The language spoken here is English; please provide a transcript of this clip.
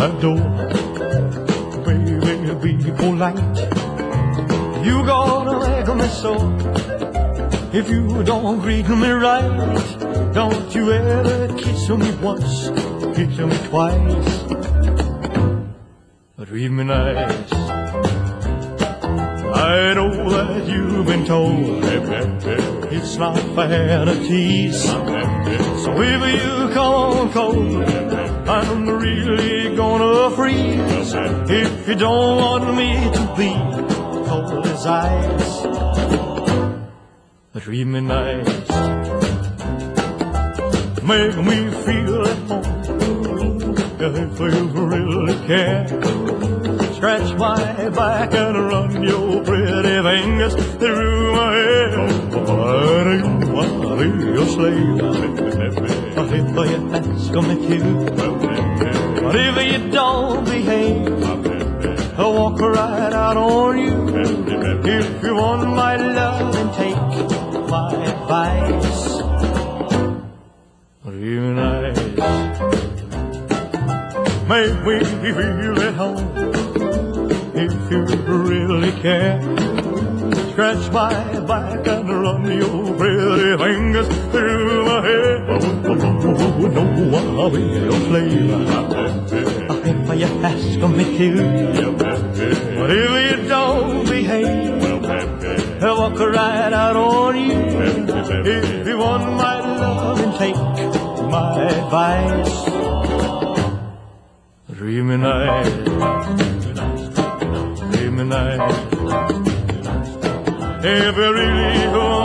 that door. Baby, be polite. You gonna make me so. If you don't greet me right, don't you ever kiss me once, kiss me twice. Treat me nice. I know that you've been told it's not fair to tease. So if you come on cold, I'm really gonna freeze. If you don't want me to be cold as ice, treat me nice. Make me feel at home, if you really care. Scratch my back and run your pretty fingers through my hair. I'll be your slave if you ask me to. But if you don't behave, I'll walk right out on you. If you want my love, then take my advice. Real nice. Make me feel at home, if you really care. Scratch my back and run your pretty fingers through my hair. No, I'll be your slave if you ask me to. But if you don't behave, I'll walk right out on you. If you want my love, then take my advice. Treat me nice. Treat me nice. If you really